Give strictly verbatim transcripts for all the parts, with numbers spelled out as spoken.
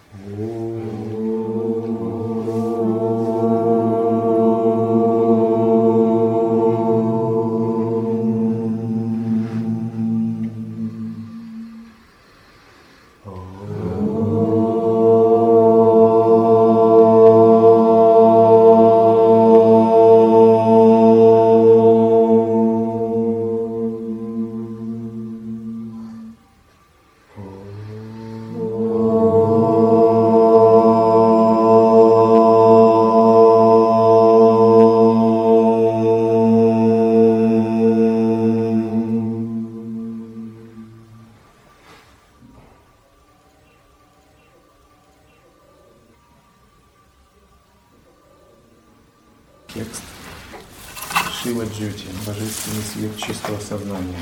Текст Шива Джьоти, Божественный свет чистого сознания.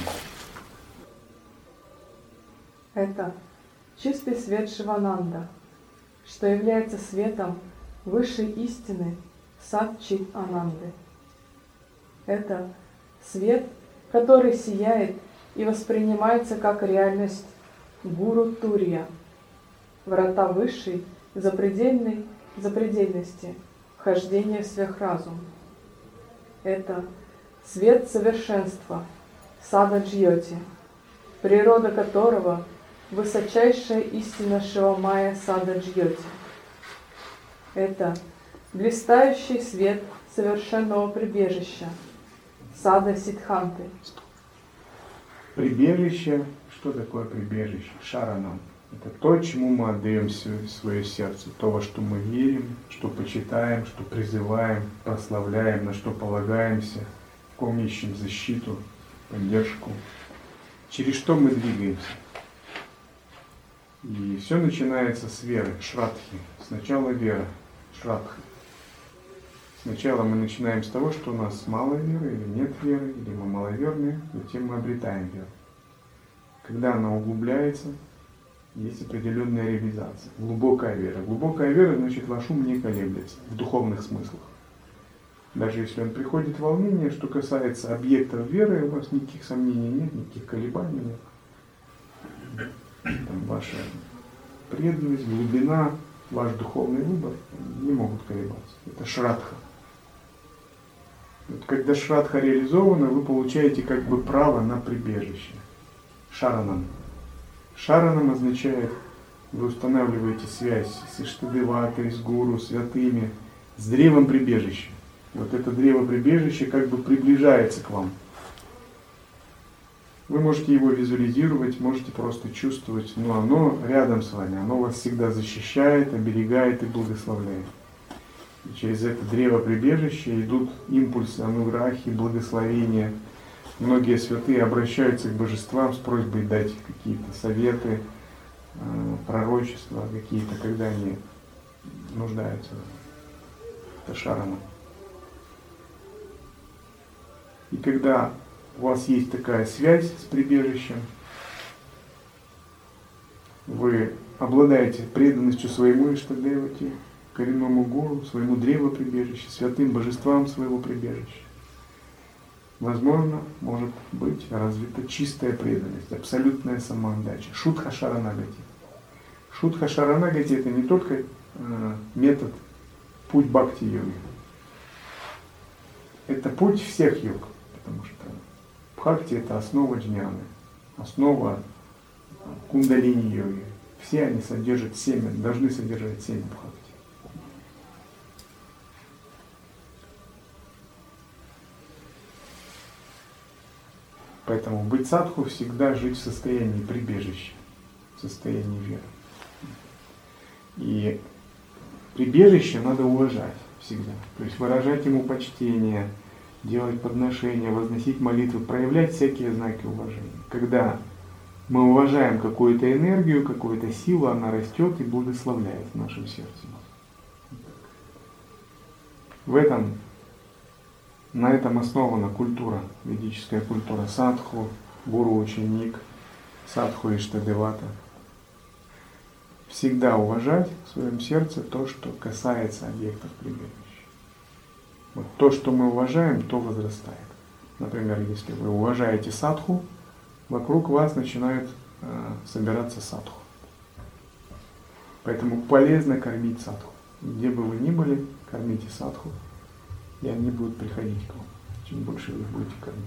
Это чистый свет Шивананда, что является светом высшей истины Сат-Чит Ананды. Это свет, который сияет и воспринимается как реальность Гуру Турья, врата высшей запредельной запредельности, вхождение в сверхразум. Это свет совершенства Сада Джьоти, природа которого высочайшая истина Шивамая Сада Джьоти. Это блистающий свет совершенного прибежища Сада Сиддханты. Прибежище, что такое прибежище? Шаранам. Это то, чему мы отдаем свое сердце, то, во что мы верим, что почитаем, что призываем, прославляем, на что полагаемся, в ком ищем защиту, поддержку, через что мы двигаемся. И все начинается с веры, шрадхи. Сначала вера, шрадха. Сначала мы начинаем с того, что у нас мало веры или нет веры, или мы маловерные, затем мы обретаем веру. Когда она углубляется, есть определенная реализация, глубокая вера. Глубокая вера, значит, ваш ум не колеблется в духовных смыслах. Даже если он приходит в волнение, что касается объектов веры, у вас никаких сомнений нет, никаких колебаний нет. Там ваша преданность, глубина, ваш духовный выбор не могут колебаться. Это шрадха. Вот когда шрадха реализована, вы получаете как бы право на прибежище. Шаранам. Шаранам означает, вы устанавливаете связь с Иштадеватой, с гуру, святыми, с древом прибежища. Вот это древо прибежища как бы приближается к вам. Вы можете его визуализировать, можете просто чувствовать, но оно рядом с вами, оно вас всегда защищает, оберегает и благословляет. И через это древо прибежища идут импульсы, ануграхи, благословения. Многие святые обращаются к божествам с просьбой дать какие-то советы, пророчества какие-то, когда они нуждаются. Это шарана. И когда у вас есть такая связь с прибежищем, вы обладаете преданностью своему Иштадевате, коренному гуру, своему древу прибежища, святым божествам своего прибежища. Возможно, может быть развита чистая преданность, абсолютная самоотдача. Шудха Шаранагати. Шудха Шаранагати это не только э, метод, путь бхакти-йоги. Это путь всех йог, потому что бхакти это основа джняны, основа кундалини-йоги. Все они содержат семя, должны содержать семя бхакти. Поэтому быть садху всегда жить в состоянии прибежища, в состоянии веры. И прибежище надо уважать всегда. То есть выражать ему почтение, делать подношения, возносить молитвы, проявлять всякие знаки уважения. Когда мы уважаем какую-то энергию, какую-то силу, она растет и благословляет в нашем сердце. В этом На этом основана культура, ведическая культура садху, гуру-ученик, садху Иштадевата. Всегда уважать в своем сердце то, что касается объектов прибежища. Вот то, что мы уважаем, то возрастает. Например, если вы уважаете садху, вокруг вас начинают э, собираться садху. Поэтому полезно кормить садху. Где бы вы ни были, кормите садху, и они будут приходить к вам. Чем больше вы их будете кормить.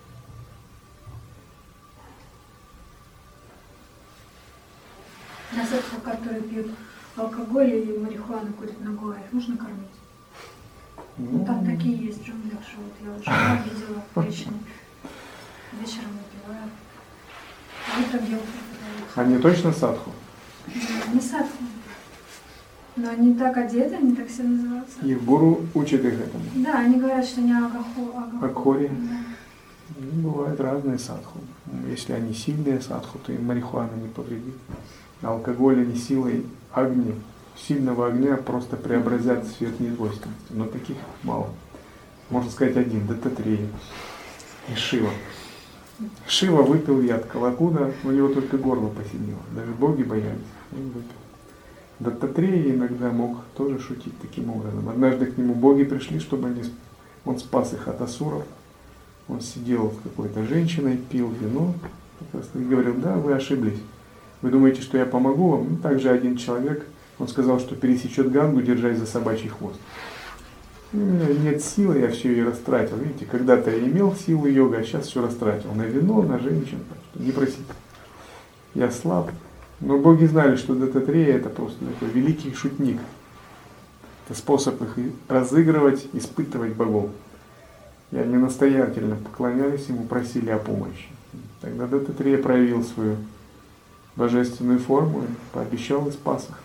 На садху, которые пьют алкоголь или марихуану, курят на горе, можно кормить? Ну, Ну, там такие есть в джунглях, что вот я уже жена видела лично. Вечером выпивают. А утром делают. они точно садху? Не садху. Но они так одеты, они так все называются. Их гуру учит их этому. Да, они говорят, что не агахо, агахо. Акхори. Да. Ну, бывают разные садху. Если они сильные садху, то им марихуана не повредит. Алкоголь они силой огня, сильного огня просто преобразят в цвет недвойственности. Но таких мало. Можно сказать один, Даттатрея и Шива. Шива выпил яд Калакуда, у него только горло посинело. Даже боги боялись, он выпил. Даттатрея иногда мог тоже шутить таким образом. Однажды к нему боги пришли, чтобы они, он спас их от асуров. Он сидел с какой-то женщиной, пил вино и говорил: да, вы ошиблись. Вы думаете, что я помогу вам? Ну, также один человек, он сказал, что пересечет Гангу, держась за собачий хвост. У меня нет силы, я все ее растратил. Видите, когда-то я имел силу йога, а сейчас все растратил. На вино, на женщин. Так что не просите. Я слаб. Но боги знали, что Даттатрея это просто такой великий шутник. Это способ их разыгрывать, испытывать богов. И они настоятельно поклонялись ему, просили о помощи. Тогда Даттатрея проявил свою божественную форму и пообещал и спас их.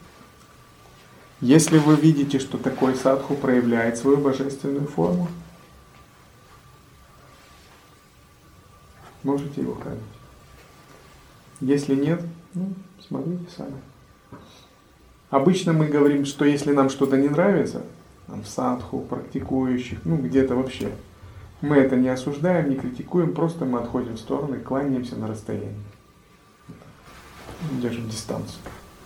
Если вы видите, что такой садху проявляет свою божественную форму, можете его кормить. Если нет, ну, смотрите сами. Обычно мы говорим, что если нам что-то не нравится, там, в садху, практикующих, ну где-то вообще, мы это не осуждаем, не критикуем, просто мы отходим в сторону и кланяемся на расстоянии. Держим дистанцию.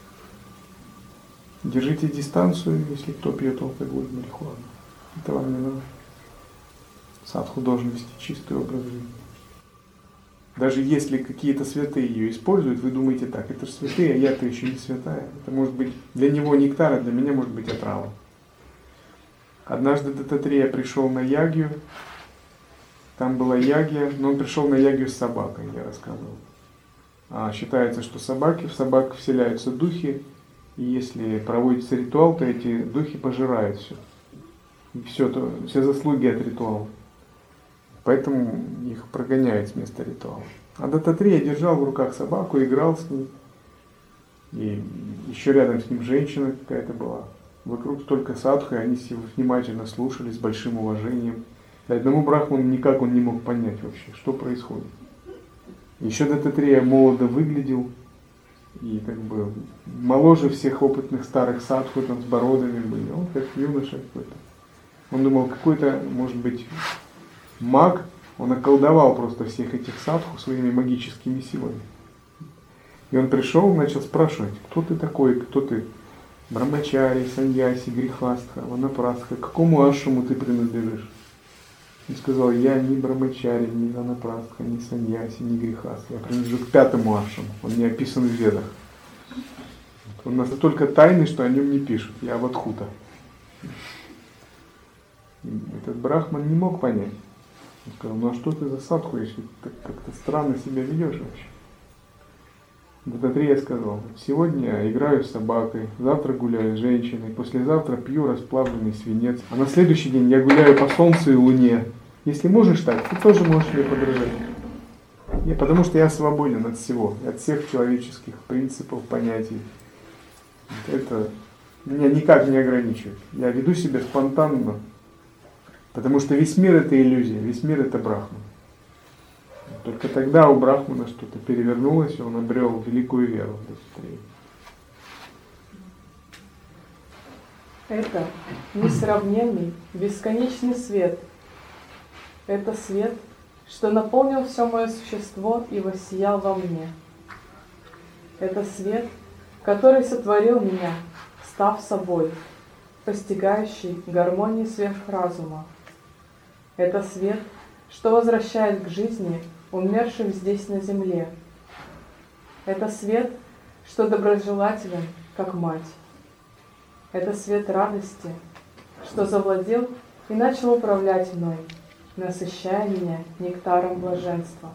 Держите дистанцию, если кто пьет алкоголь, марихуану. Это вам не надо. Садху должен вести чистый образ жизни. Даже если какие-то святые ее используют, вы думаете так: это же святые, а я-то еще не святая. Это может быть для него нектар, а для меня может быть отрава. Однажды Даттатрея пришел на ягью, там была ягья, но он пришел на ягью с собакой, я рассказывал. А считается, что собаки, в собак вселяются духи, и если проводится ритуал, то эти духи пожирают все. И все, то, все заслуги от ритуала. Поэтому их прогоняют с места ритуала. А Даттатрея держал в руках собаку, играл с ней. И еще рядом с ним женщина какая-то была. Вокруг столько садху, и они его внимательно слушали с большим уважением. И одному брахману никак он не мог понять вообще, что происходит. Еще Даттатрея молодо выглядел, и как бы моложе всех опытных старых садху, там с бородами были. Он как юноша какой-то. Он думал, какой-то, может быть, маг, он околдовал просто всех этих садху своими магическими силами. И он пришел, начал спрашивать: кто ты такой, кто ты? Брамачари, саньяси, грихастха, ванапрастха, к какому ашраму ты принадлежишь? Он сказал: я ни брамачари, ни ванапрастха, ни саньяси, ни грихастха. Я принадлежу к пятому ашраму, он не описан в ведах. Он настолько тайный, что о нем не пишут. Я Авадхута. Этот брахман не мог понять. Он сказал: ну а что ты за садху, если ты как-то странно себя ведешь вообще? Даттатрея сказал: сегодня я играю с собакой, завтра гуляю с женщиной, послезавтра пью расплавленный свинец, а на следующий день я гуляю по солнцу и луне. Если можешь так, ты тоже можешь мне подражать. Я, потому что я свободен от всего, от всех человеческих принципов, понятий. Это меня никак не ограничивает. Я веду себя спонтанно, потому что весь мир это иллюзия, весь мир это брахман. Только тогда у брахмана что-то перевернулось, и он обрел великую веру в Даттатрею. Это несравненный, бесконечный свет. Это свет, что наполнил все мое существо и воссиял во мне. Это свет, который сотворил меня, став собой, постигающий гармонии сверхразума. Это свет, что возвращает к жизни умерших здесь на земле. Это свет, что доброжелателен, как мать. Это свет радости, что завладел и начал управлять мной, насыщая меня нектаром блаженства.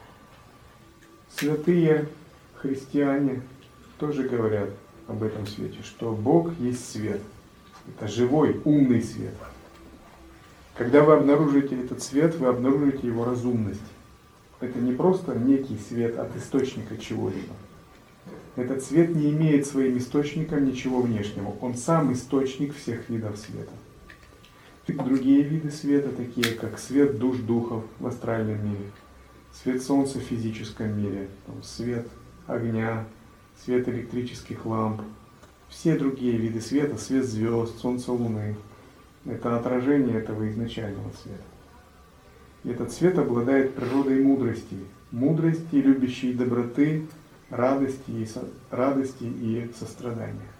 Святые христиане тоже говорят об этом свете, что Бог есть свет. Это живой, умный свет. Когда вы обнаружите этот свет, вы обнаружите его разумность. Это не просто некий свет от источника чего-либо. Этот свет не имеет своим источником ничего внешнего. Он сам источник всех видов света. Другие виды света, такие как свет душ духов в астральном мире, свет солнца в физическом мире, там, свет огня, свет электрических ламп, все другие виды света, свет звезд, солнца, луны, это отражение этого изначального света. И этот свет обладает природой мудрости, мудрости, любящей доброты, радости и, со, радости и сострадания.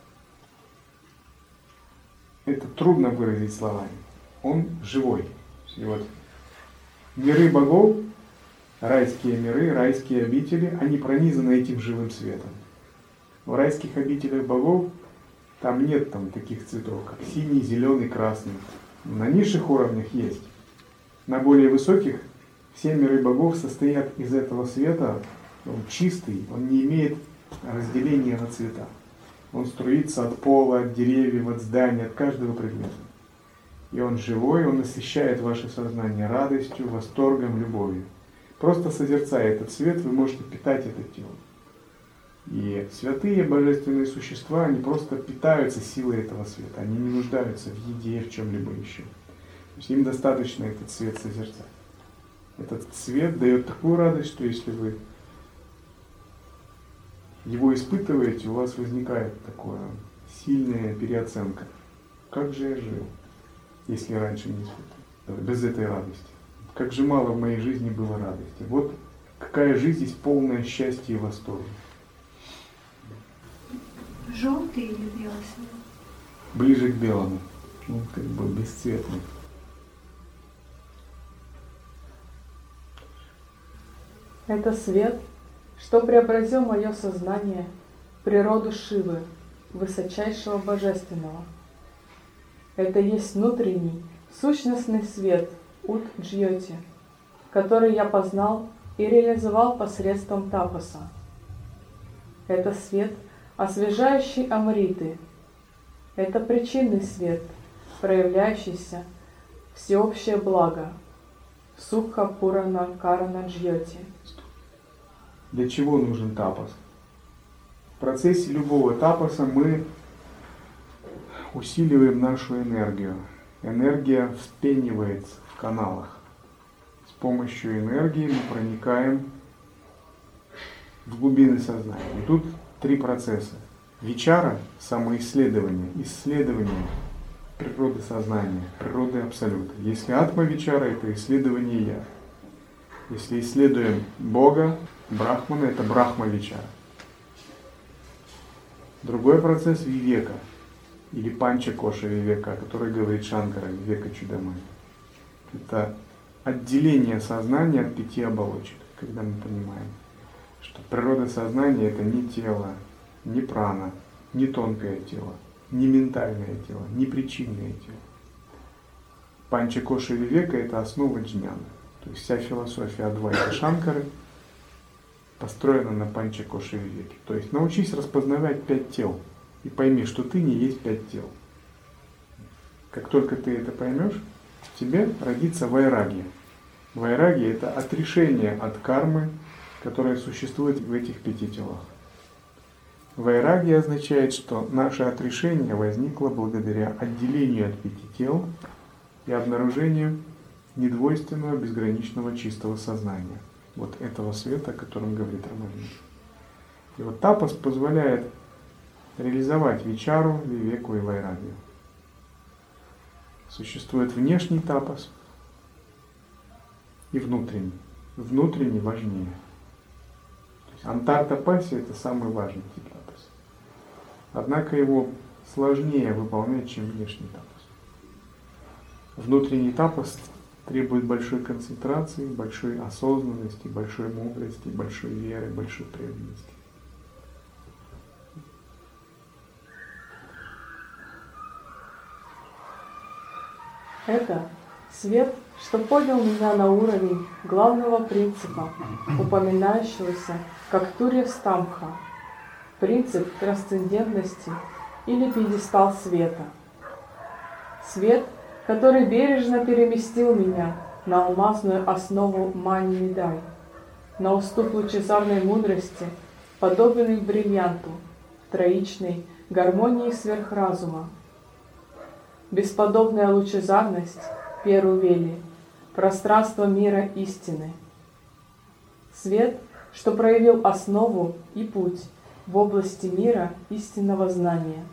Это трудно выразить словами. Он живой. И вот миры богов, райские миры, райские обители, они пронизаны этим живым светом. В райских обителях богов там нет там таких цветов, как синий, зеленый, красный. На низших уровнях есть. На более высоких все миры богов состоят из этого света. Он чистый, он не имеет разделения на цвета. Он струится от пола, от деревьев, от зданий, от каждого предмета. И он живой, он насыщает ваше сознание радостью, восторгом, любовью. Просто созерцая этот свет, вы можете питать это тело. И святые божественные существа, они просто питаются силой этого света. Они не нуждаются в еде, в чем-либо еще. То есть им достаточно этот свет созерцать. Этот свет дает такую радость, что если вы его испытываете, у вас возникает такая сильная переоценка. Как же я жил, если раньше не испытывал, без этой радости? Как же мало в моей жизни было радости. Вот какая жизнь есть полное счастья и восторга. Желтый или белый свет? Ближе к белому. Ну, как бы бесцветный. Это свет, что преобразил мое сознание в природу Шивы, высочайшего божественного. Это есть внутренний, сущностный свет Ут-Джьоти, который я познал и реализовал посредством тапаса. Это свет, освежающий амриты. Это причинный свет, проявляющийся всеобщее благо. Сукха Пурана Карана Джьоти. Для чего нужен тапас? В процессе любого тапаса мы усиливаем нашу энергию. Энергия вспенивается в каналах. С помощью энергии мы проникаем в глубины сознания. И тут три процесса. Вичара – самоисследование, исследование природы сознания, природы абсолюта. Если атма-вичара – это исследование я. Если исследуем Бога, Брахмана – это брахма-вичара. Другой процесс – вивека, или панча-коша вивека, о которой говорит Шанкара, вивека чудамай. Это отделение сознания от пяти оболочек, когда мы понимаем, что природа сознания – это не тело, не прана, не тонкое тело, не ментальное тело, не причинное тело. Панча-коша вивека – это основа джняна. То есть вся философия Адвайта Шанкары построена на панча-коша вивеке. То есть научись распознавать пять тел и пойми, что ты не есть пять тел. Как только ты это поймешь, в тебе родится вайрагья. Вайрагья – это отрешение от кармы, которая существует в этих пяти телах. Вайрагья означает, что наше отрешение возникло благодаря отделению от пяти тел и обнаружению недвойственного, безграничного, чистого сознания. Вот этого света, о котором говорит Рамануджа. И вот тапас позволяет реализовать вичару, вивеку и вайрагью. Существует внешний тапас и внутренний. Внутренний важнее. Антар-тапаси – это самый важный тип тапаса. Однако его сложнее выполнять, чем внешний тапас. Внутренний тапас требует большой концентрации, большой осознанности, большой мудрости, большой веры, большой преданности. Это свет, что поднял меня на уровень главного принципа, упоминающегося как Турья-стамбха, принцип трансцендентности или пьедестал света. Свет, который бережно переместил меня на алмазную основу Мани-Мидай, на уступ лучезарной мудрости, подобный бриллианту, троичной гармонии сверхразума. Бесподобная лучезарность Перувели, пространство мира истины. Свет, что проявил основу и путь в области мира истинного знания.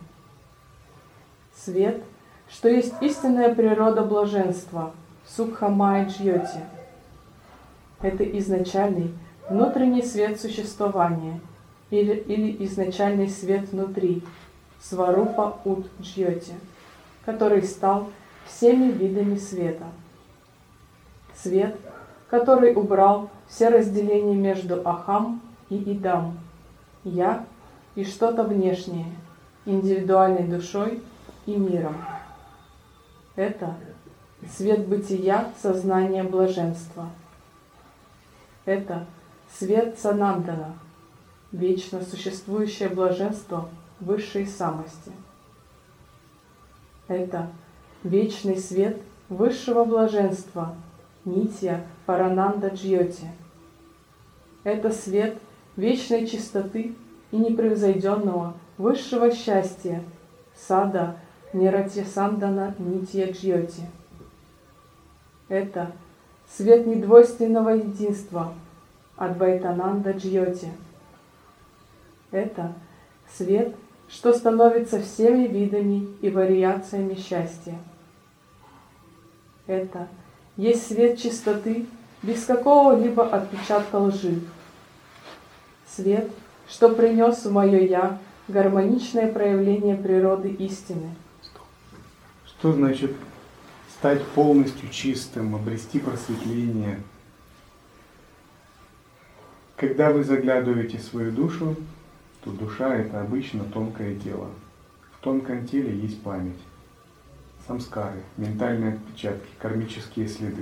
Свет, что есть истинная природа блаженства, Сукха-майя-джьоти. Это изначальный внутренний свет существования или, или изначальный свет внутри, Сварупа-ут-джьоти, который стал всеми видами света. Свет, который убрал все разделения между Ахам и Идам, Я и что-то внешнее, индивидуальной душой и миром. Это свет бытия сознания блаженства. Это свет Санандана, вечно существующее блаженство высшей самости. Это вечный свет высшего блаженства, Нитья Парананда Джьоти. Это свет вечной чистоты и непревзойденного высшего счастья, Сада Ниратьясандана Нитья Джьоти. Это свет недвойственного единства, Адвайтананда Джьоти. Это свет, что становится всеми видами и вариациями счастья. Это есть свет чистоты без какого-либо отпечатка лжи. Свет, что принес в мое «я» гармоничное проявление природы истины. Что значит стать полностью чистым, обрести просветление? Когда вы заглядываете в свою душу, то душа — это обычно тонкое тело. В тонком теле есть память, самскары, ментальные отпечатки, кармические следы.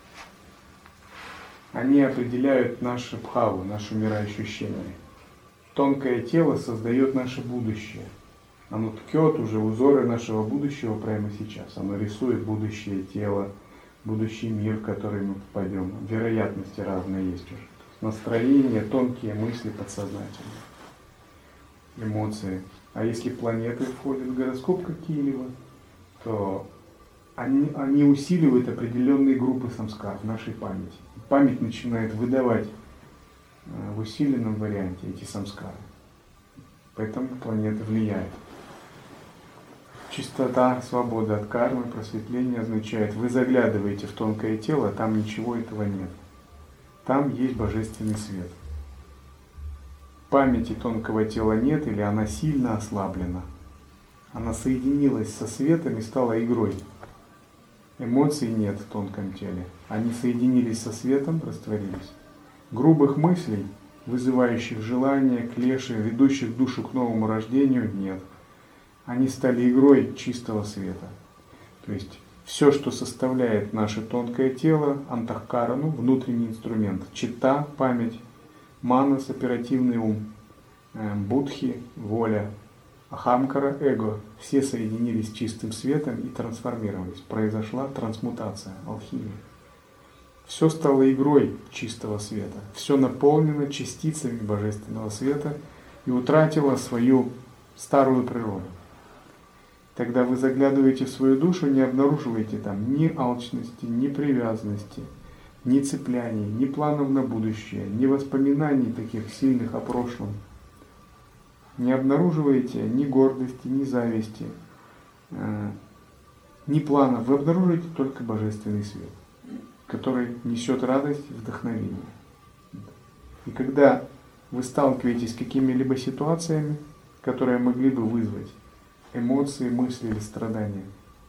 Они определяют наше бхаву, наше мироощущение. Тонкое тело создает наше будущее. Оно ткет уже узоры нашего будущего прямо сейчас. Оно рисует будущее тело, будущий мир, в который мы попадем. Вероятности разные есть уже. Настроение, тонкие мысли подсознательные, эмоции. А если планеты входят в гороскоп какие-либо, то они, они усиливают определенные группы самскар в нашей памяти. Память начинает выдавать в усиленном варианте эти самскары. Поэтому планеты влияют. Чистота, свобода от кармы, просветление означает, вы заглядываете в тонкое тело, там ничего этого нет. Там есть божественный свет. Памяти тонкого тела нет или она сильно ослаблена. Она соединилась со светом и стала игрой. Эмоций нет в тонком теле. Они соединились со светом, растворились. Грубых мыслей, вызывающих желания, клеши, ведущих душу к новому рождению, нет. Они стали игрой чистого света. То есть все, что составляет наше тонкое тело, антахкарану, внутренний инструмент, чита, память, манас, оперативный ум, будхи, воля, ахамкара, эго, все соединились с чистым светом и трансформировались. Произошла трансмутация, алхимия. Все стало игрой чистого света. Все наполнено частицами божественного света и утратило свою старую природу. Тогда вы заглядываете в свою душу, не обнаруживаете там ни алчности, ни привязанности, ни цепляний, ни планов на будущее, ни воспоминаний таких сильных о прошлом. Не обнаруживаете ни гордости, ни зависти, ни планов. Вы обнаруживаете только божественный свет, который несет радость и вдохновение. И когда вы сталкиваетесь с какими-либо ситуациями, которые могли бы вызвать эмоции, мысли или страдания,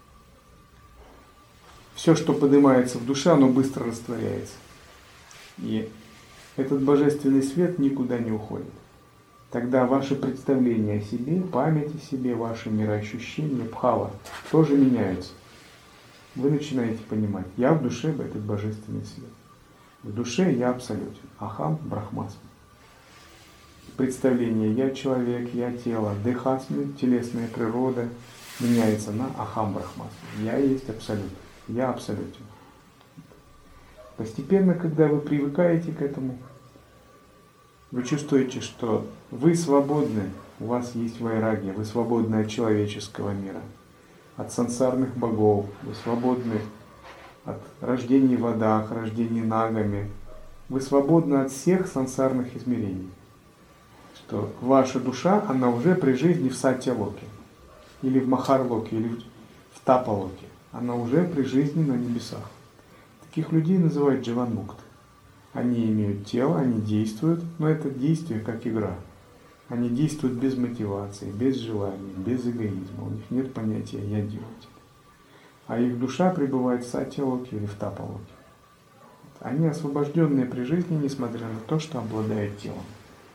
все, что поднимается в душе, оно быстро растворяется. И этот божественный свет никуда не уходит. Тогда ваши представления о себе, память о себе, ваши мироощущения, бхава тоже меняются. вы начинаете понимать, я в душе этот божественный свет. В душе я абсолютен. Ахам брахмасми. Представление я человек, я тело, дехасми, телесная природа меняется на ахам брахмасми. Я есть абсолют. Я абсолютен. Постепенно, когда вы привыкаете к этому, вы чувствуете, что вы свободны, у вас есть вайрагья, вы свободны от человеческого мира, от сансарных богов, вы свободны от рождений в водах, рождений нагами, вы свободны от всех сансарных измерений. Что ваша душа, она уже при жизни в Сатья-локе, или в Махар-локе, или в Тапа-локе, она уже при жизни на небесах. Таких людей называют дживан-мукты. Они имеют тело, они действуют, но это действие как игра. Они действуют без мотивации, без желания, без эгоизма. У них нет понятия «я делатель». А их душа пребывает в Сатья-локе или в Тапа-локе. Они освобожденные при жизни, несмотря на то, что обладают телом.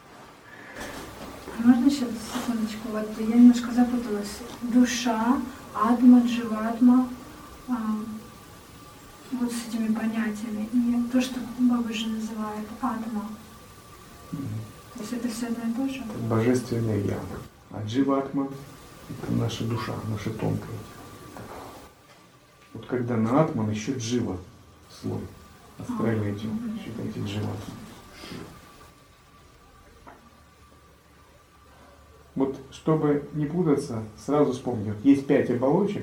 Можно еще секундочку? Вот я немножко запуталась. Душа, атма, дживатма, а, вот с этими понятиями. И то, что Бабаджи называет атма. Mm-hmm. То есть это все одно и то же? Это божественное я. А дживатма — это наша душа, наша тонкая тело. Вот когда на атман еще джива слой. Астральное тело. Считайте дживатма. Вот, чтобы не путаться, сразу вспомню. Есть пять оболочек.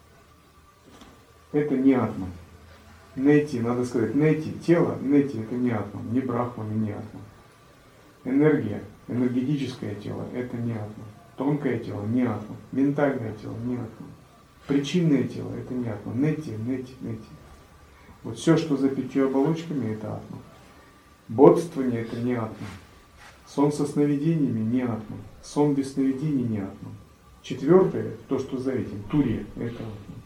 Это не атман. Нети, надо сказать, нети, тело, нети — это не атман, не брахман и не атман. Энергия, энергетическое тело — это не атман. Тонкое тело — не атман. Ментальное тело — не атман. Причинное тело — это не атман. Нети, нети, нети. Вот все, что за пятью оболочками — это атман. Бодствование — это не атман. Сон со сновидениями — не атман. Сон без сновидений — не атман. Четвертое, то, что за этим, турья — это атман.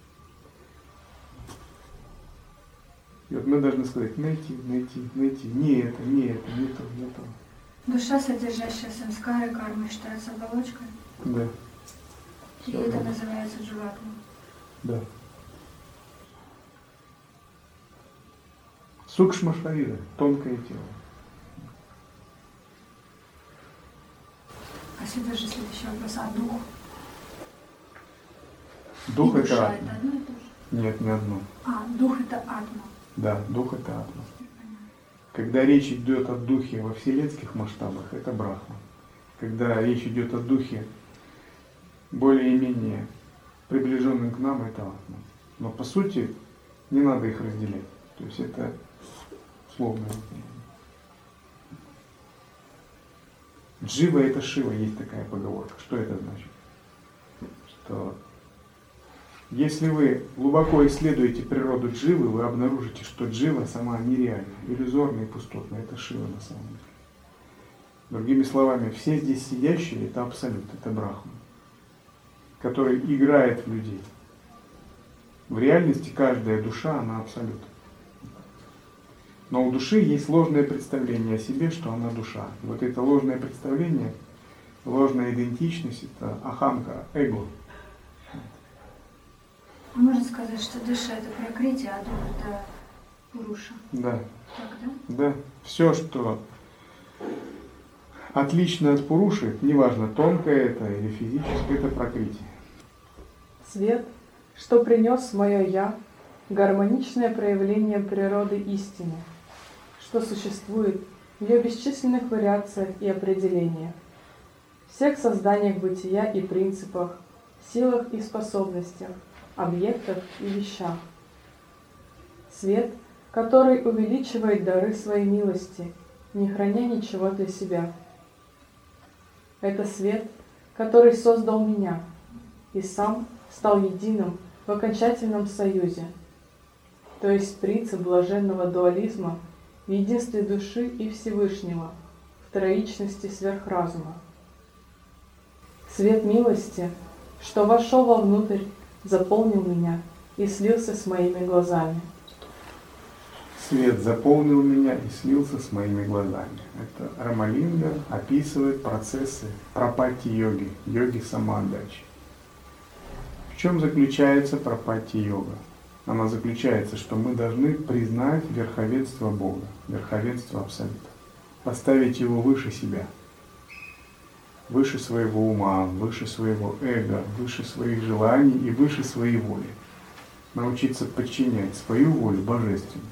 И вот мы должны сказать: найти, найти, найти. Не это, не это, не то, не то. Душа, содержащая самскары, кармы, считается оболочкой? Да. И Все это равно. называется дживатма? Да. Сукшма шарира, тонкое тело. А сюда же следующий вопрос. А дух? Дух и это душа атма. это одно и то же? Нет, не одно. А, дух это атма. Да, дух это атма. Когда речь идет о духе во вселенских масштабах, это брахма. Когда речь идет о духе более-менее приближенным к нам, это атма. Но по сути не надо их разделять. То есть это условно. Джива — это Шива, есть такая поговорка. Что это значит? Что если вы глубоко исследуете природу Дживы, вы обнаружите, что Джива сама нереальна, иллюзорная и пустотная. Это Шива на самом деле. Другими словами, все здесь сидящие — это абсолют, это Брахма, который играет в людей. В реальности каждая душа, она абсолют. Но у души есть ложное представление о себе, что она душа. И вот это ложное представление, ложная идентичность — это ахамка, эго. А можно сказать, что душа это пракрити, а дух это пуруша? Да. Так, да? Да. Все, что отлично от пуруши, неважно, тонкое это или физическое, это пракрити. Свет, что принес мое «я», гармоничное проявление природы истины, что существует в ее бесчисленных вариациях и определениях, всех созданиях бытия и принципах, силах и способностях, объектах и вещах. Свет, который увеличивает дары своей милости, не храня ничего для себя. Это свет, который создал меня и сам стал единым в окончательном союзе, то есть принцип блаженного дуализма в единстве души и Всевышнего, в троичности сверхразума. Свет милости, что вошел вовнутрь, заполнил меня и слился с моими глазами. Свет заполнил меня и слился с моими глазами. Это Рамалинга описывает процессы пропатти-йоги, йоги самоотдачи. В чем заключается пропатти-йога? она заключается, что мы должны признать верховенство Бога, верховенство Абсолюта, поставить его выше себя, выше своего ума, выше своего эго, выше своих желаний и выше своей воли. Научиться подчинять свою волю божественной.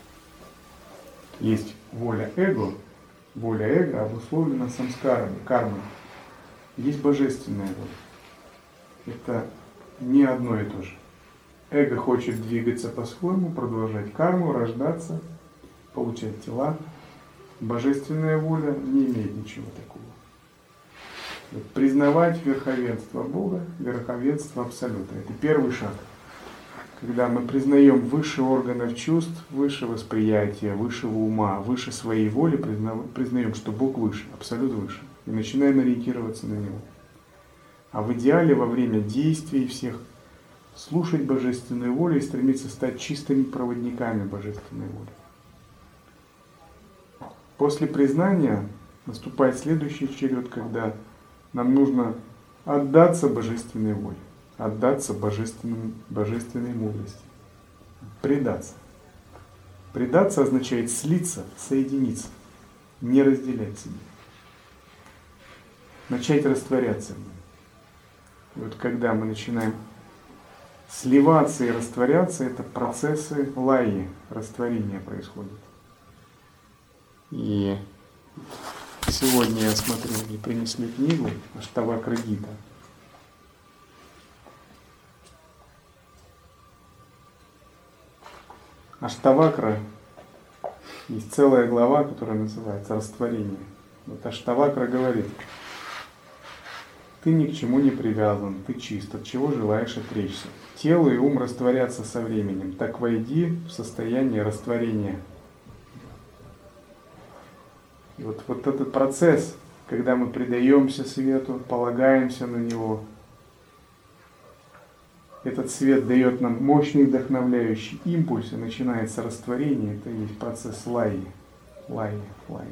Есть воля эго, воля эго обусловлена самскарами, кармой. Есть божественная воля. Это не одно и то же. Эго хочет двигаться по-своему, продолжать карму, рождаться, получать тела. Божественная воля не имеет ничего такого. Вот признавать верховенство Бога, верховенство Абсолюта. Это первый шаг. Когда мы признаем выше органов чувств, выше восприятия, высшего ума, выше своей воли, признаем, что Бог выше, Абсолют выше, и начинаем ориентироваться на Него. А в идеале во время действий всех слушать божественную волю и стремиться стать чистыми проводниками божественной воли. После признания наступает следующий черед, когда нам нужно отдаться божественной воле, отдаться божественной, божественной мудрости, предаться. Предаться означает слиться, соединиться, не разделять себя, начать растворяться в нем. И вот когда мы начинаем сливаться и растворяться, это процессы лайи, растворения происходят. И сегодня я смотрел, мне принесли книгу Аштавакра Гита. Аштавакра, есть целая глава, которая называется «Растворение». Вот Аштавакра говорит: ты ни к чему не привязан, ты чист, от чего желаешь отречься. Тело и ум растворятся со временем, так войди в состояние растворения. И вот, вот этот процесс, когда мы предаемся свету, полагаемся на него, этот свет дает нам мощный вдохновляющий импульс, и начинается растворение, это и есть процесс лайи, лайи, лайи.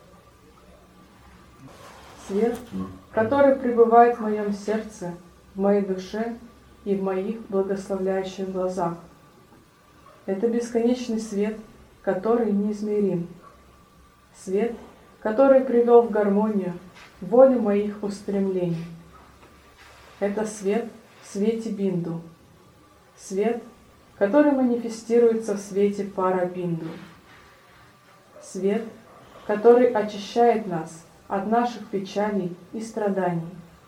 Свет, который пребывает в моем сердце, в моей душе и в моих благословляющих глазах. Это бесконечный свет, который неизмерим. Свет, который привел в гармонию волю моих устремлений. Это свет в свете Бинду. Свет, который манифестируется в свете пара Бинду. Свет, который очищает нас от наших печалей и страданий.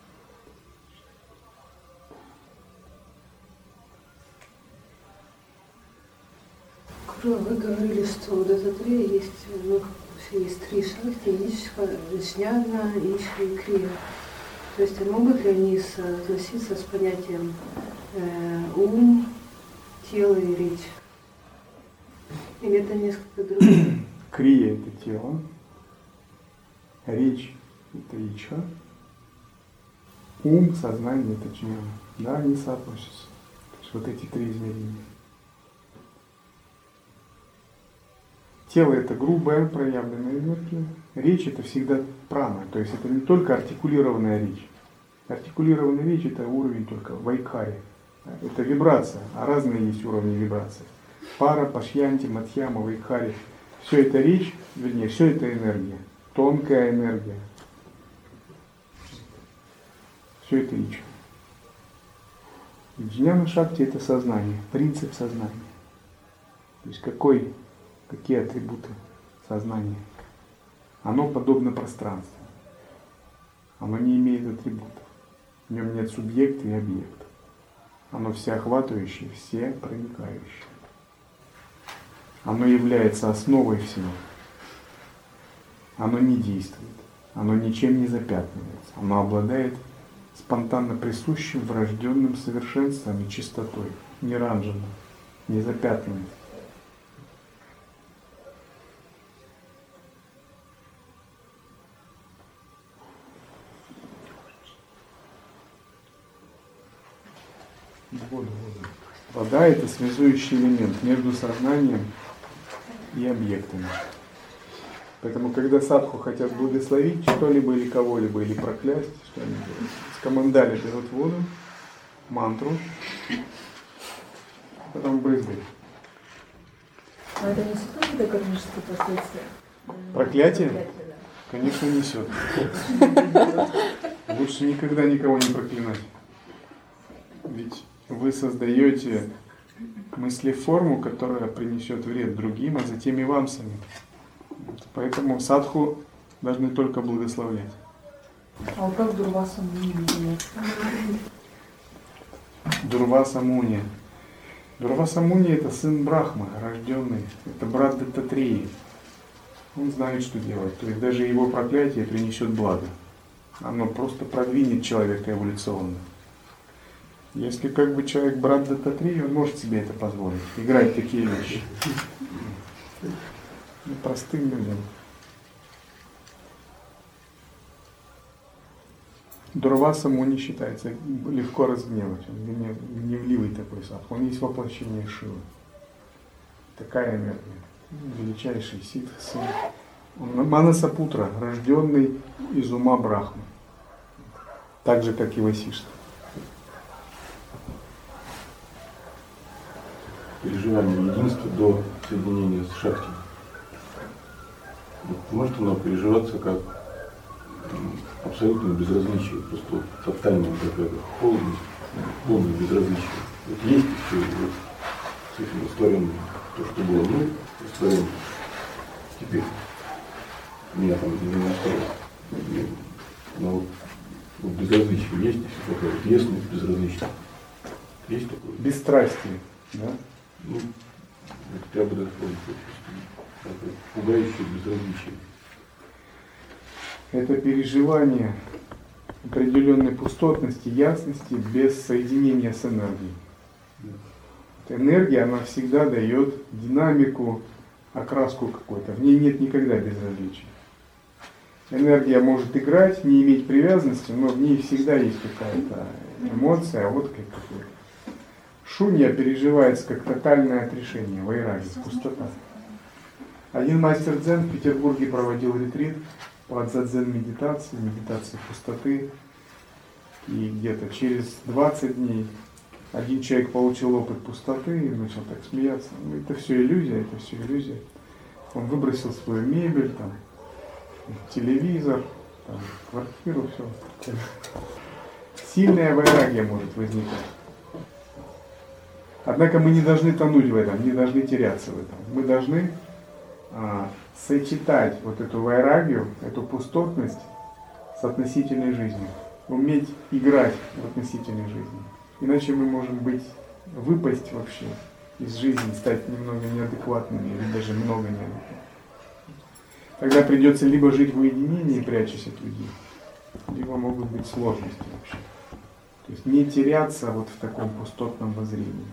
Вы говорили, что вот это три есть, ну, есть три шахти: Ичха, Вишняна, Ичха и Крия. То есть могут ли они соотноситься с понятием э, ум, тело и речь? Или это несколько другое? Крия — это тело, речь — это ичха, ум, сознание — это джняна. Да, они соотносятся. То есть вот эти три измерения. Тело — это грубая проявленная энергия. Речь — это всегда прана, то есть это не только артикулированная речь. Артикулированная речь — это уровень только вайкари. Это вибрация, а разные есть уровни вибрации. Пара, пашьянти, мадхьяма, вайкари. Все это речь, вернее, все это энергия. Тонкая энергия. Все это ичха. Джняна шакти — это сознание, принцип сознания. То есть какой, какие атрибуты сознания? Оно подобно пространству. Оно не имеет атрибутов. В нем нет субъекта и объекта. Оно всеохватывающее, все проникающее. Оно является основой всего. Оно не действует. Оно ничем не запятнывается. Оно обладает спонтанно присущим врожденным совершенством и чистотой, неранженным, незапятнанным. Вода, вода. Вода — это связующий элемент между сознанием и объектами. Поэтому, когда садху хотят благословить что-либо или кого-либо, или проклясть, что они делают? С камандали берут воду, мантру, потом брызгать. А это несет какие-то кармические последствия? Проклятие? Проклятие, да. Конечно, несет. Лучше никогда никого не проклинать. Ведь вы создаете мыслеформу, которая принесет вред другим, а затем и вам самим. Поэтому садху должны только благословлять. А вот как Дурваса Муни называется? Дурваса Муни. Дурваса Муни — это сын Брахмы, рожденный. Это брат Даттатреи. Он знает, что делать. То есть даже его проклятие принесет благо. Оно просто продвинет человека эволюционно. Если как бы человек брат Даттатреи, он может себе это позволить. Играть такие вещи. Ну, простым людям. Дурваса Муни считается легко разгневать. Он гнев, гневливый такой садху. Он есть воплощение Шивы. Такая энергия. Величайший ситх, сын. Он Манасапутра, рожденный из ума Брахмы. Так же, как и Васиштха. Переживание единства до соединения с Шакти. Может оно переживаться как абсолютное безразличие, просто вот тотальная такая холодность, полное безразличие. Вот есть и все, вот с этим растворенным, то, что было, ну, растворено. Теперь меня там не настроит. Но вот, вот безразличие есть, и все такое, вот ясность, безразличие. Есть такое? Бесстрастие, да? Ну, это я бы даже такое пугающее безразличие. Это переживание определенной пустотности, ясности без соединения с энергией. Эта энергия, она всегда дает динамику, окраску какую-то. В ней нет никогда безразличия. Энергия может играть, не иметь привязанности, но в ней всегда есть какая-то эмоция, отклик какой-то. Шунья переживается как тотальное отрешение, вайраги, пустота. Один мастер дзен в Петербурге проводил ретрит по дзен-медитации, медитации пустоты. И где-то через двадцать дней один человек получил опыт пустоты и начал так смеяться. Ну, это все иллюзия, это все иллюзия. Он выбросил свою мебель, там, телевизор, там, квартиру, все. Сильная вайрагия может возникать. Однако мы не должны тонуть в этом, не должны теряться в этом. Мы должны а, сочетать вот эту вайрагию, эту пустотность с относительной жизнью. Уметь играть в относительной жизни. Иначе мы можем быть, выпасть вообще из жизни, стать немного неадекватными или даже много неадекватными. Тогда придется либо жить в уединении, прячась от людей, либо могут быть сложности вообще. То есть не теряться вот в таком пустотном воззрении.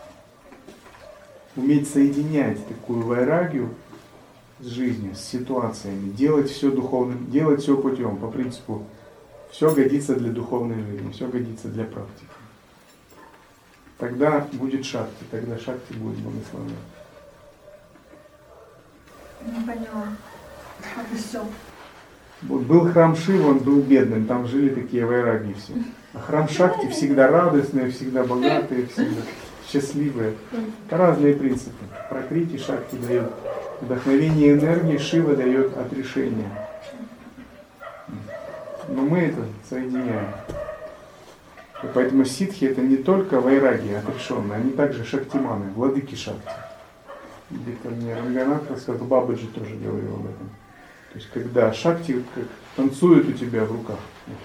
Уметь соединять такую вайрагию с жизнью, с ситуациями, делать все духовным, делать все путем, по принципу, все годится для духовной жизни, все годится для практики. Тогда будет шакти, тогда шакти будет благословлять. Не поняла. Это все. Вот был храм Шивы, он был бедным, там жили такие вайраги все. А храм Шакти всегда радостные, всегда богатые, всегда счастливые. Это разные принципы. Пракрити Шакти дает вдохновение энергии, Шива дает отрешение. Но мы это соединяем. И поэтому ситхи это не только вайраги отрешенные, они также шактиманы, владыки Шакти. Где-то мне Ранганат рассказал, Бабаджи тоже говорил об этом. То есть когда шакти как танцует у тебя в руках.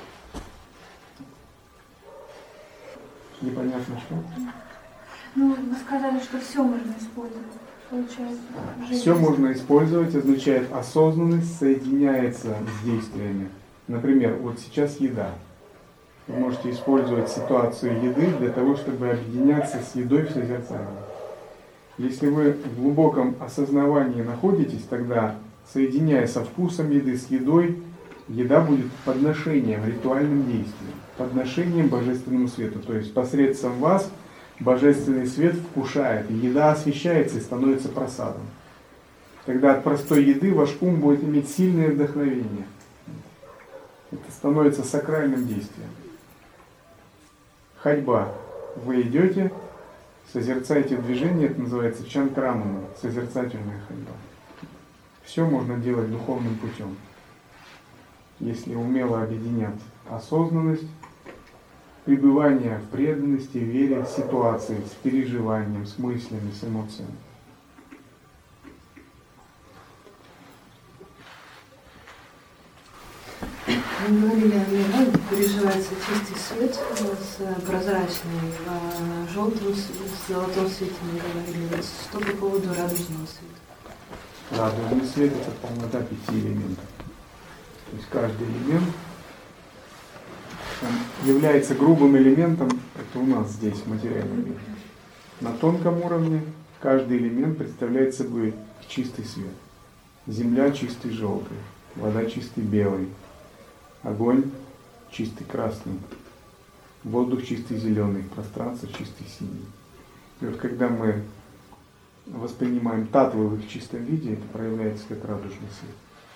Непонятно что. Ну, вы сказали, что все можно использовать. Получается, Все можно использовать, означает осознанность соединяется с действиями. Например, вот сейчас еда. Вы можете использовать ситуацию еды для того, чтобы объединяться с едой в созерцании. Если вы в глубоком осознавании находитесь, тогда, соединяя со вкусом еды, с едой, еда будет подношением, ритуальным действием, подношением божественному свету. То есть посредством вас божественный свет вкушает, и еда освещается и становится просадом. Тогда от простой еды ваш ум будет иметь сильное вдохновение. Это становится сакральным действием. Ходьба. Вы идете, Созерцайте движение, это называется чанкрамана, созерцательная ходьба. Все можно делать духовным путем, если умело объединять осознанность, пребывание в преданности, вере, ситуации, с переживанием, с мыслями, с эмоциями. Вы говорили о мире, переживается чистый свет с прозрачной, в желтом, с золотом свете мы говорили. Что по поводу радужного света? Радужный свет — это полнота пяти элементов. То есть каждый элемент является грубым элементом, это у нас здесь, в материальном мире. На тонком уровне каждый элемент представляет собой чистый свет. Земля чистый желтый, вода чистый белый, огонь чистый красный, воздух чистый зеленый, пространство чистый синий. И вот когда мы воспринимаем татвы в их чистом виде, это проявляется как радужный свет.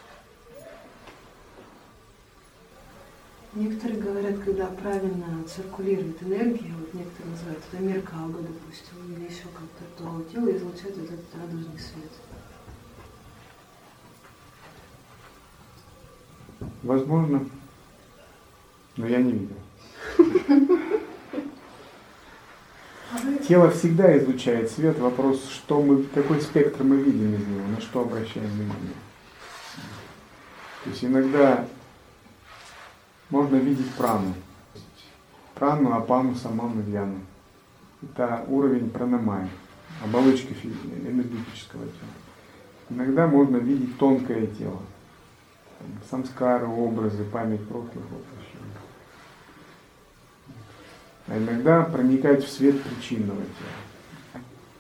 Некоторые говорят, когда правильно циркулирует энергия, вот некоторые называют это меркалга, допустим, или еще как-то, то тело излучает вот этот радужный свет. Возможно, но я не видел. Тело всегда излучает свет. Вопрос, что мы, какой спектр мы видим из него, на что обращаем внимание. То есть иногда можно видеть прану. Прану, апану, саману, дьяну. Это уровень пранамайи, оболочки энергетического тела. Иногда можно видеть тонкое тело. Самскары, образы, память прошлых воплощений. А иногда проникать в свет причинного тела.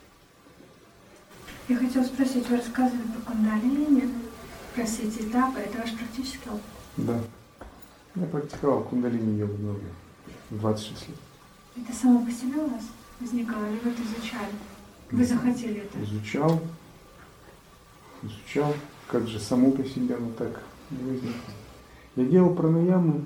Я хотела спросить, вы рассказывали про кундалини, про все эти этапы. Это ваш практический опыт? Да. Я практиковал кундалини-йогу много, двадцать шесть лет. Это само по себе у вас возникало, или вы это изучали? Вы захотели это? Изучал. Изучал. Как же само по себе оно так возникло. Я делал пранаяму,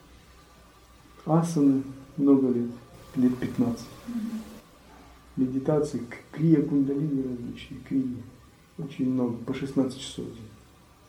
асаны много лет, лет пятнадцать. Mm-hmm. Медитации, крия кундалини различные, крии. Очень много, по шестнадцать часов в день.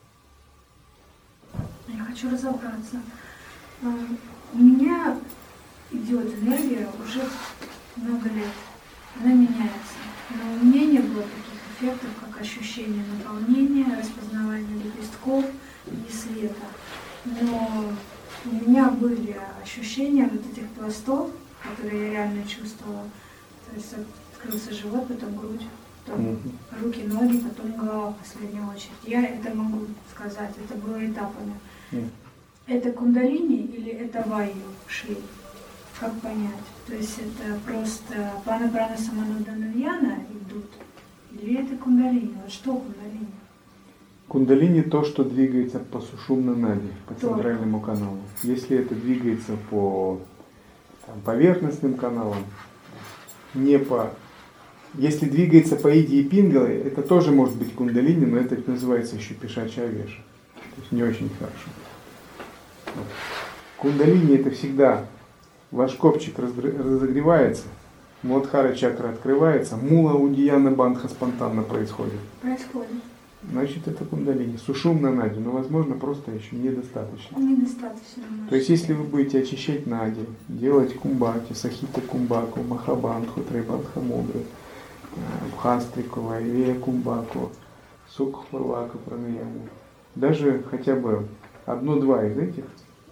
Я хочу разобраться. У меня идет энергия уже много лет. Она меняется. Но у меня не было таких эффектов, как ощущение наполнения, распознавание лепестков и света. Но у меня были ощущения вот этих пластов, которые я реально чувствовала. То есть открылся живот, потом грудь, потом mm-hmm. руки, ноги, потом голова в последнюю очередь. Я это могу сказать, это было этапами. Mm. Это кундалини или это вайю шли? Как понять? То есть это просто пана, прана, самана, дана, дьяна идут? Или это кундалини? Вот что кундалини? Кундалини — то, что двигается по сушумна нади, по центральному каналу. Если это двигается по там, поверхностным каналам, не по... Если двигается по иди и пингала, это тоже может быть кундалини, но это называется еще пешачья веша. То есть не очень хорошо. Вот. Кундалини — это всегда ваш копчик разогревается, муладхара чакра открывается, мула удияна бандха спонтанно происходит. Происходит. Значит, это кундалини. Сушумна нади, но, возможно, просто еще недостаточно. Недостаточно. То есть, если вы будете очищать нади, делать кумбаки, сахита кумбаку, махабандху, трайбандха мудры, бхастрику, вайвея кумбаку, сукхварлаку пранаяму, даже хотя бы одно-два из этих.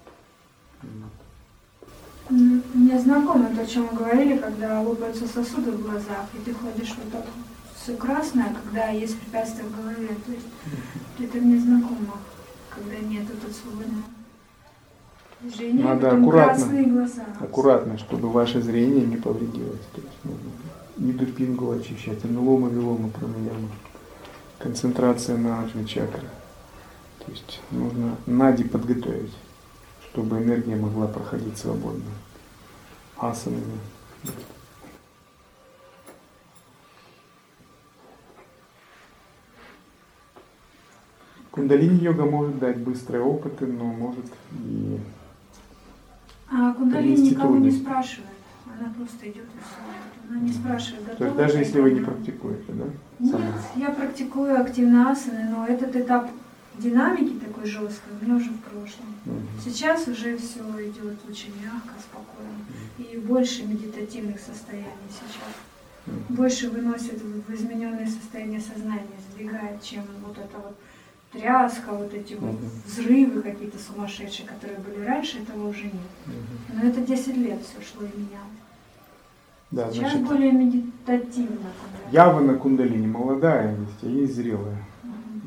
Мне знакомо то, о чем вы говорили, когда лопаются сосуды в глазах, и ты ходишь вот так все красное, когда есть препятствия в голове. То есть это мне знакомо, когда нет тут свободного движения, надо потом аккуратно, красные глаза. Аккуратно, чтобы ваше зрение не повредилось. То есть нужно не дупингу очищать, а нулома вилома пранаяму. Концентрация на аджна чакры. То есть нужно нади подготовить, чтобы энергия могла проходить свободно. Асанами. Кундалини-йога может дать быстрые опыты, но может и... А кундалини никого не спрашивает. она просто идет и все. Она не спрашивает, готова. То есть даже я если вы не или нет. практикуете, да? Нет, Сама. я практикую активно асаны, но этот этап динамики такой жесткой у меня уже в прошлом. Мгм. Сейчас уже все идет очень мягко, спокойно. И больше медитативных состояний сейчас. Мгм. Больше выносит в в измененное состояние сознания, сдвигает, чем вот это вот тряска, вот эти вот Мгм. взрывы какие-то сумасшедшие, которые были раньше, этого уже нет. Мгм. Но это десять лет все шло и менялось. Да, Сейчас значит, более медитативно. Ява на кундалини молодая есть, а есть зрелая. Мгм.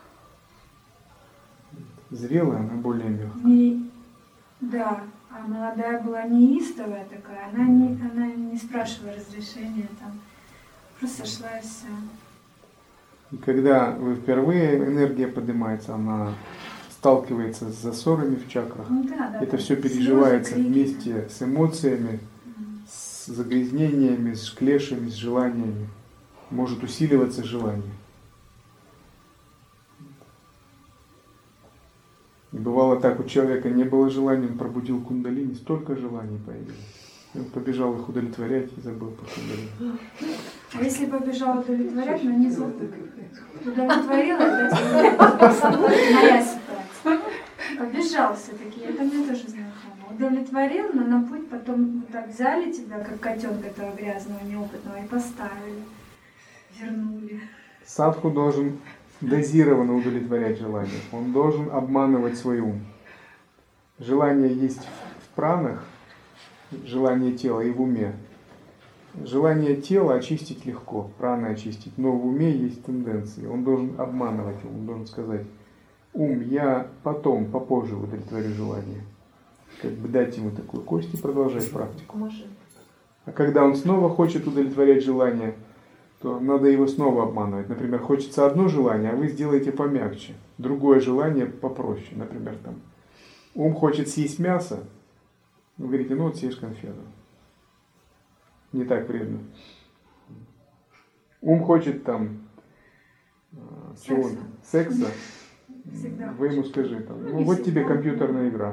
Зрелая, она более мягкая. Не- Да, а молодая была неистовая такая, она не, она не спрашивала разрешения, там, просто шла и все. И когда вы впервые, энергия поднимается, она сталкивается с засорами в чакрах. Ну, да, да, Это да. все Слезы, переживается крики. вместе с эмоциями, Мгм. с загрязнениями, с клешами, с желаниями. Может усиливаться желание. И бывало так, у человека не было желания, он пробудил кундалини, столько желаний появилось. И он побежал их удовлетворять и забыл про кундалини. А если побежал удовлетворять, но не забыл. Удовлетворила, это моя ситуация. Побежал все-таки, это мне тоже знакомо. Удовлетворил, но на путь потом вот так взяли тебя, как котенка этого грязного, неопытного, и поставили. Вернули. Садху должен дозированно удовлетворять желание. Он должен обманывать свой ум. Желание есть в пранах, желание тела и в уме. Желание тела очистить легко, праны очистить, но в уме есть тенденции. Он должен обманывать ум, он должен сказать: ум, я потом, попозже удовлетворю желание. Как бы дать ему такую кость и продолжать практику. А когда он снова хочет удовлетворять желание, то надо его снова обманывать. Например, хочется одно желание, а вы сделаете помягче. Другое желание попроще. Например, там, ум хочет съесть мясо, вы говорите: ну вот съешь конфету. Не так вредно. Ум хочет там э, чего он? Секса. Всегда Вы ему скажи там: ну вот тебе компьютерная игра.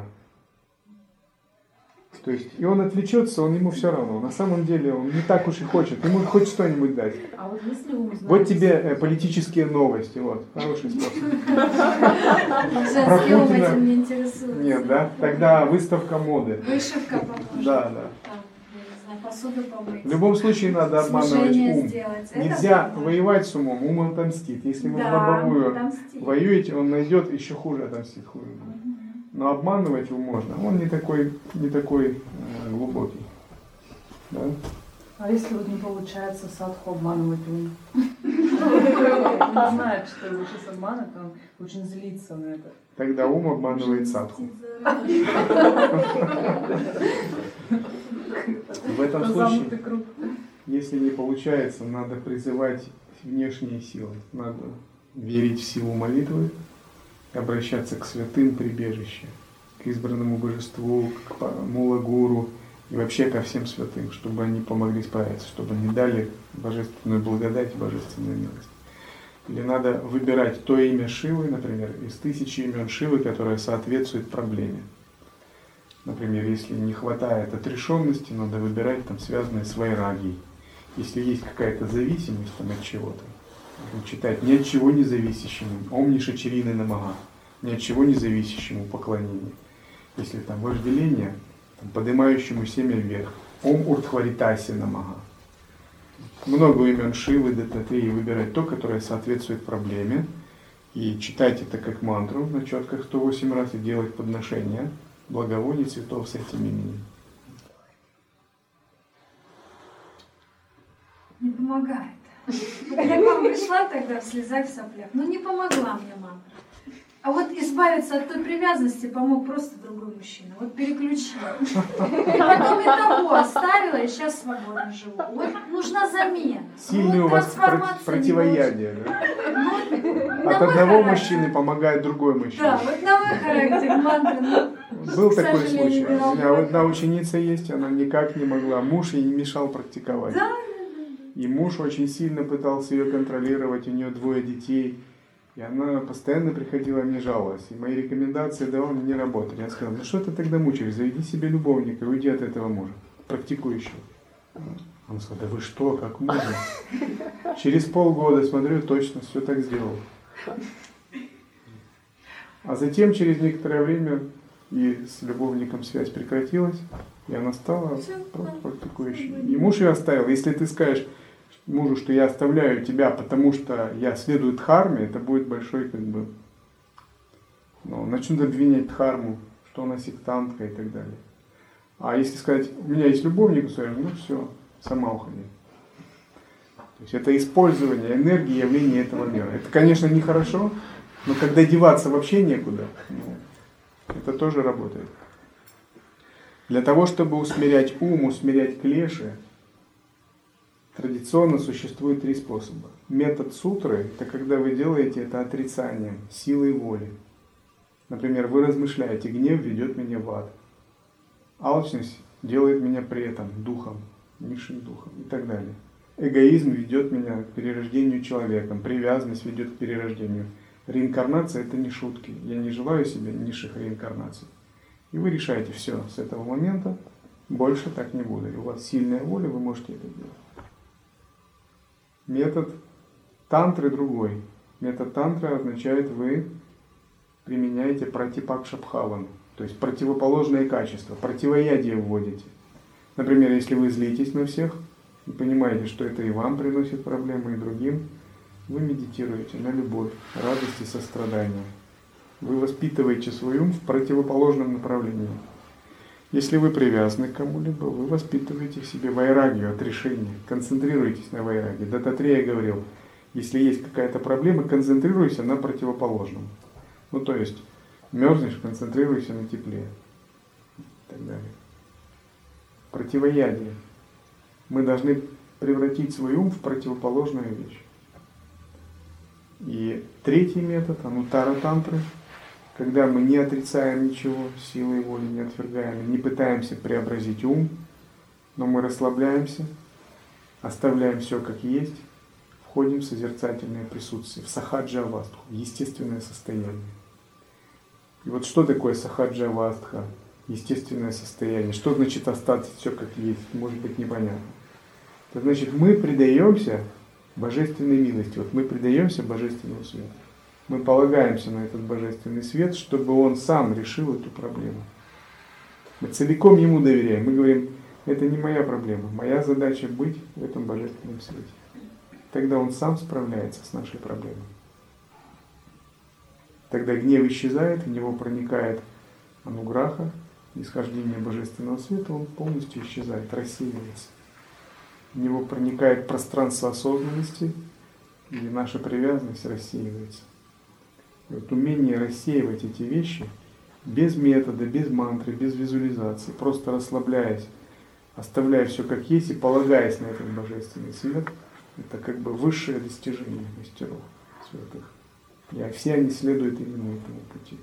То есть, и он отвлечется, он ему все равно. На самом деле он не так уж и хочет. Ему хоть что-нибудь дать. А вот если ум знает... Вот тебе э, политические новости. Вот, хороший способ. Женский ум этим не интересуется. Нет, да? Тогда выставка моды. Вышивка поможет. Да, да. Там, я не знаю, посуду помыть. В любом случае надо обманывать Служение ум. сделать. Это Нельзя поможет. воевать с умом, ум отомстит. Если вы в Да, лобовую отомстит. воюете, он найдет еще хуже отомстит. Хуже будет. Но обманывать его можно. Он не такой, не такой э, глубокий. Да? А если вот не получается садху обманывать ум? Он не знает, что его сейчас обманывает, он очень злится на это. Тогда ум обманывает садху. В этом случае, круг. если не получается, надо призывать внешние силы. Надо верить в силу молитвы, обращаться к святым прибежищам, к избранному божеству, к мула-гуру и вообще ко всем святым, чтобы они помогли справиться, чтобы они дали божественную благодать и божественную милость. Или надо выбирать то имя Шивы, например, из тысячи имен Шивы, которое соответствует проблеме. Например, если не хватает отрешенности, надо выбирать там связанное с вайрагией. Если есть какая-то зависимость там, от чего-то, надо читать ни от чего не зависящему, Ом Ниша Чирины Намага, ни от чего не зависящему поклонение. Если там вожделение, там, поднимающему семя вверх, Ом Уртхваритаси Намага. Много имен Шивы, Даттатреи, выбирать то, которое соответствует проблеме, и читать это как мантру на четках сто восемь раз и делать подношения благовоний, цветов с этим именем. Не помогает. Я к вам пришла тогда в слезах, в соплях. Ну не помогла мне мама. А вот избавиться от той привязанности помог просто другой мужчина. Вот переключил. Потом и того оставила, и сейчас свободно живу. Вот нужна замена. Сильное Вот у вас трансформация про- противоядие, да? Ну, От на одного мой мужчины помогает другой мужчина. Да, вот на мой характер мантры. Ну, Был к такой сожалению, случай. да. У меня одна ученица есть, она никак не могла. Муж ей не мешал практиковать. Да, И муж очень сильно пытался ее контролировать, у нее двое детей. И она постоянно приходила, мне жаловалась. И мои рекомендации давала, не работали. Я сказал: ну что ты тогда мучаешь, заведи себе любовника и уйди от этого мужа. практикующего. Он сказал, да вы что, как можно? Через полгода, смотрю, точно все так сделал. А затем, через некоторое время, и с любовником связь прекратилась, и она стала просто практикующей. И муж ее оставил. Если ты скажешь мужу, что я оставляю тебя, потому что я следую дхарме, это будет большой, как бы, ну, начнут обвинять дхарму, что она сектантка и так далее. А если сказать, у меня есть любовник, ну все, сама уходи. То есть это использование энергии, явления этого мира. Это, конечно, нехорошо, но когда деваться вообще некуда, ну, это тоже работает. Для того, чтобы усмирять ум, усмирять клеши, традиционно существует три способа. Метод сутры – это когда вы делаете это отрицанием, силой воли. Например, вы размышляете, гнев ведет меня в ад. Алчность делает меня при этом духом, низшим духом и так далее. Эгоизм ведет меня к перерождению человеком, привязанность ведет к перерождению. Реинкарнация – это не шутки. Я не желаю себе низших реинкарнаций. И вы решаете, все, с этого момента больше так не буду. И у вас сильная воля, вы можете это делать. Метод тантры другой. Метод тантры означает, вы применяете пратипакшабхавану, то есть противоположные качества, противоядие вводите. Например, если вы злитесь на всех и понимаете, что это и вам приносит проблемы, и другим, вы медитируете на любовь, радость и сострадание. Вы воспитываете свой ум в противоположном направлении. Если вы привязаны к кому-либо, вы воспитываете в себе вайрагию, отрешение, концентрируйтесь на вайрагии. Даттатрея говорил, если есть какая-то проблема, концентрируйся на противоположном. Ну то есть, мерзнешь, концентрируйся на тепле. И так далее. Противоядие. Мы должны превратить свой ум в противоположную вещь. И третий метод, анутара тантры, когда мы не отрицаем ничего, силой воли не отвергаем, не пытаемся преобразить ум, но мы расслабляемся, оставляем все как есть, входим в созерцательное присутствие, в сахаджа-авастху, в естественное состояние. И вот что такое сахаджа-авастха, естественное состояние? Что значит оставить все как есть? Может быть непонятно. Это значит, мы предаемся божественной милости. Вот мы предаемся божественному свету. Мы полагаемся на этот божественный свет, чтобы он сам решил эту проблему. Мы целиком ему доверяем. Мы говорим, это не моя проблема. Моя задача быть в этом божественном свете. Тогда он сам справляется с нашей проблемой. Тогда гнев исчезает, в него проникает ануграха, нисхождение божественного света, он полностью исчезает, рассеивается. В него проникает пространство осознанности, и наша привязанность рассеивается. И вот умение рассеивать эти вещи без метода, без мантры, без визуализации, просто расслабляясь, оставляя все как есть и полагаясь на этот божественный свет, это как бы высшее достижение мастеров святых. И все они следуют именно этому пути.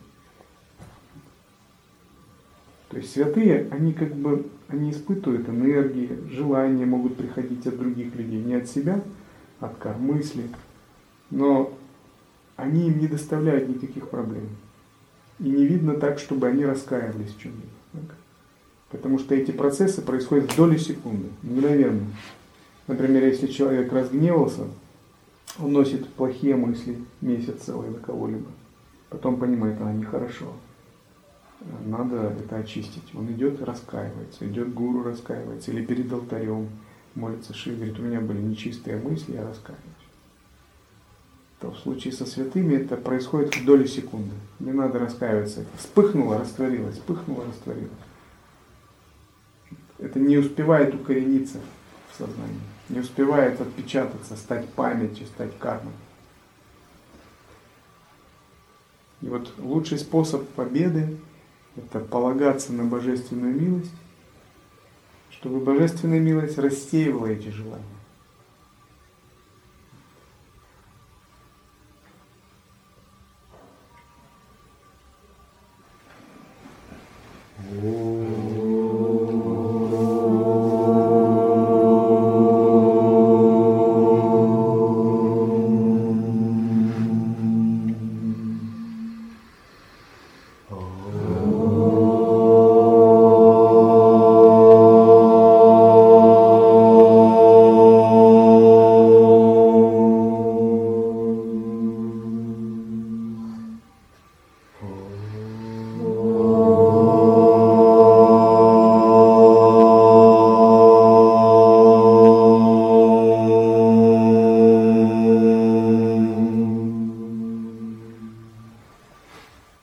То есть святые, они как бы, они испытывают энергии, желания могут приходить от других людей, не от себя, от кар, мысли, но они им не доставляют никаких проблем. И не видно так, чтобы они раскаивались в чем-либо. Потому что эти процессы происходят в доли секунды, мгновенно. Например, если человек разгневался, он носит плохие мысли месяц целый на кого-либо. Потом понимает, а нехорошо. Надо это очистить. Он идет, раскаивается, идет к гуру, раскаивается, или перед алтарем молится Шиве, говорит, у меня были нечистые мысли, я раскаиваюсь. То в случае со святыми это происходит в доли секунды. Не надо раскаиваться. Это вспыхнуло, растворилось, вспыхнуло, растворилось. Это не успевает укорениться в сознании, не успевает отпечататься, стать памятью, стать кармой. И вот лучший способ победы – это полагаться на божественную милость, чтобы божественная милость рассеивала эти желания.